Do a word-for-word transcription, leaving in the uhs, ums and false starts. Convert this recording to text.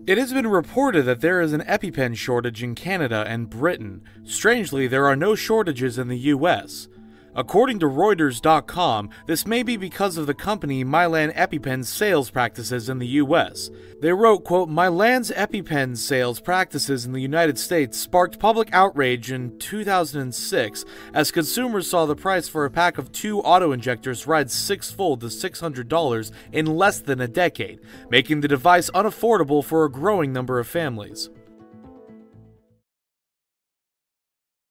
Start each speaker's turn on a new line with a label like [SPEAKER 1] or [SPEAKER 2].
[SPEAKER 1] It has been reported that there is an EpiPen shortage in Canada and Britain. Strangely, there are no shortages in the U S. According to Reuters dot com, this may be because of the company Mylan EpiPen's sales practices in the U S. They wrote, quote, "Mylan's EpiPen sales practices in the United States sparked public outrage in two thousand six as consumers saw the price for a pack of two auto-injectors rise six-fold to six hundred dollars in less than a decade, making the device unaffordable for a growing number of families."